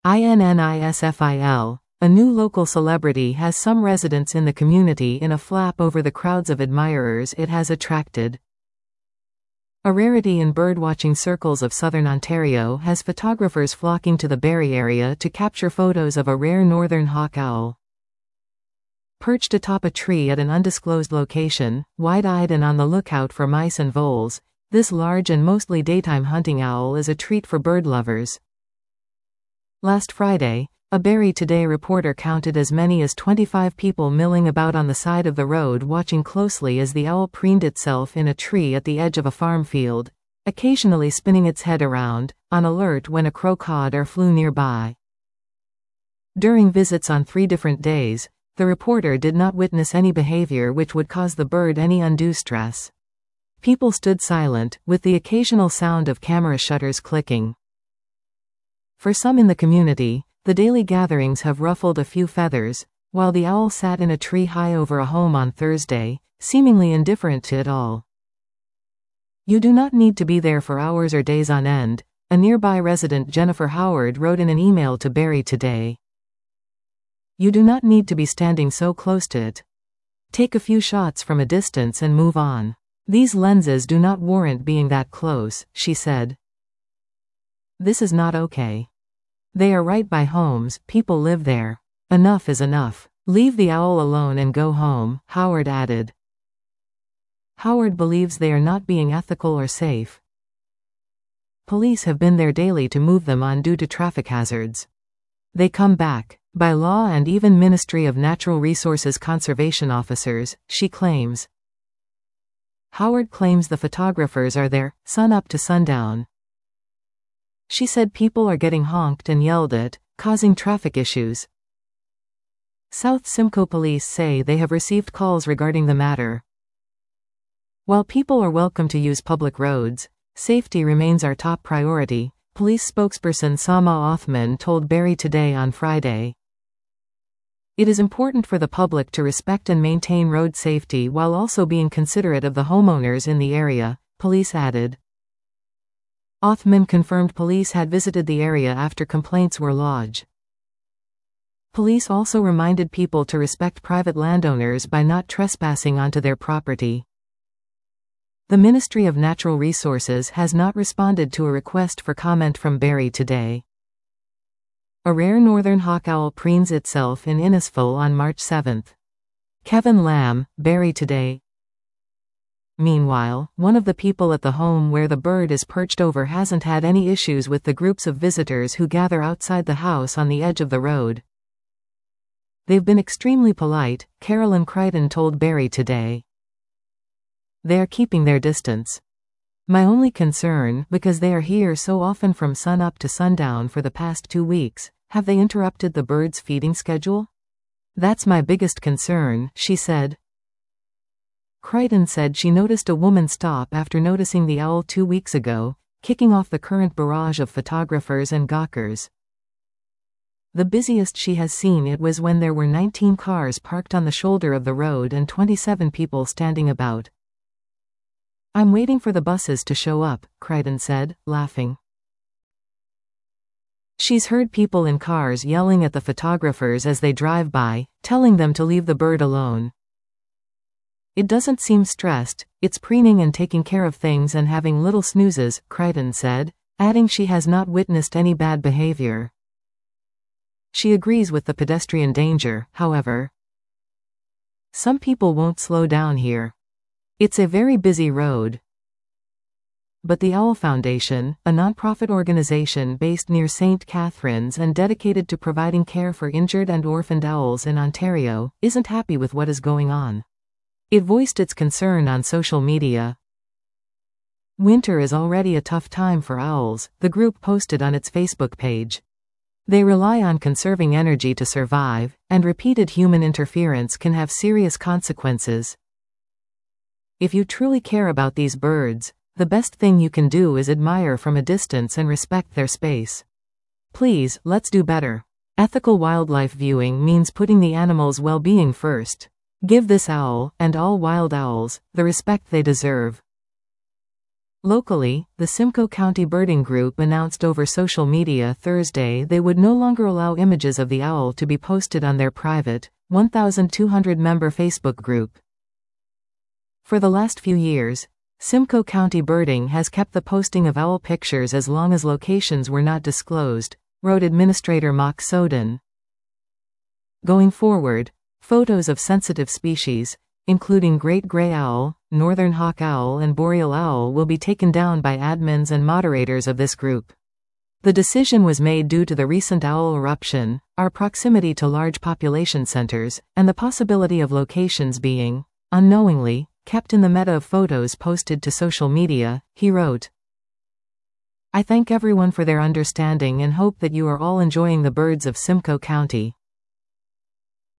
INNISFIL. A new local celebrity has some residents in the community in a flap over the crowds of admirers it has attracted. A rarity in birdwatching circles of southern Ontario has photographers flocking to the Barrie area to capture photos of a rare northern hawk owl. Perched atop a tree at an undisclosed location, wide-eyed and on the lookout for mice and voles, this large and mostly daytime hunting owl is a treat for bird lovers. Last Friday, a Barrie Today reporter counted as many as 25 people milling about on the side of the road watching closely as the owl preened itself in a tree at the edge of a farm field, occasionally spinning its head around, on alert when a crow cawed or flew nearby. During visits on 3 different days, the reporter did not witness any behavior which would cause the bird any undue stress. People stood silent, with the occasional sound of camera shutters clicking. For some in the community, the daily gatherings have ruffled a few feathers, while the owl sat in a tree high over a home on Thursday, seemingly indifferent to it all. "You do not need to be there for hours or days on end," a nearby resident Jennifer Howard wrote in an email to Barrie Today. "You do not need to be standing so close to it. Take a few shots from a distance and move on. These lenses do not warrant being that close," she said. "This is not okay. They are right by homes, people live there. Enough is enough. Leave the owl alone and go home," Howard added. Howard believes they are not being ethical or safe. Police have been there daily to move them on due to traffic hazards. They come back, by law and even Ministry of Natural Resources conservation officers, she claims. Howard claims the photographers are there, sun up to sundown. She said people are getting honked and yelled at, causing traffic issues. South Simcoe police say they have received calls regarding the matter. While people are welcome to use public roads, safety remains our top priority, police spokesperson Sama Othman told Barrie Today on Friday. It is important for the public to respect and maintain road safety while also being considerate of the homeowners in the area, police added. Othman confirmed police had visited the area after complaints were lodged. Police also reminded people to respect private landowners by not trespassing onto their property. The Ministry of Natural Resources has not responded to a request for comment from Barrie Today. A rare northern hawk owl preens itself in Innisfil on March 7. Kevin Lamb, Barrie Today. Meanwhile, one of the people at the home where the bird is perched over hasn't had any issues with the groups of visitors who gather outside the house on the edge of the road. They've been extremely polite, Carolyn Crichton told Barrie Today. They are keeping their distance. My only concern, because they are here so often from sun up to sundown for the past 2 weeks, have they interrupted the bird's feeding schedule? That's my biggest concern, she said. Crichton said she noticed a woman stop after noticing the owl 2 weeks ago, kicking off the current barrage of photographers and gawkers. The busiest she has seen it was when there were 19 cars parked on the shoulder of the road and 27 people standing about. I'm waiting for the buses to show up, Crichton said, laughing. She's heard people in cars yelling at the photographers as they drive by, telling them to leave the bird alone. It doesn't seem stressed, it's preening and taking care of things and having little snoozes, Crichton said, adding she has not witnessed any bad behavior. She agrees with the pedestrian danger, however. Some people won't slow down here. It's a very busy road. But the Owl Foundation, a nonprofit organization based near St. Catharines and dedicated to providing care for injured and orphaned owls in Ontario, isn't happy with what is going on. It voiced its concern on social media. Winter is already a tough time for owls, the group posted on its Facebook page. They rely on conserving energy to survive, and repeated human interference can have serious consequences. If you truly care about these birds, the best thing you can do is admire from a distance and respect their space. Please, let's do better. Ethical wildlife viewing means putting the animals' well-being first. Give this owl, and all wild owls, the respect they deserve. Locally, the Simcoe County Birding Group announced over social media Thursday they would no longer allow images of the owl to be posted on their private, 1,200-member Facebook group. For the last few years, Simcoe County Birding has kept the posting of owl pictures as long as locations were not disclosed, wrote Administrator Mock Soden. Going forward, photos of sensitive species, including great gray owl, northern hawk owl and boreal owl, will be taken down by admins and moderators of this group. The decision was made due to the recent owl eruption, our proximity to large population centers, and the possibility of locations being, unknowingly, kept in the meta of photos posted to social media, he wrote. I thank everyone for their understanding and hope that you are all enjoying the birds of Simcoe County.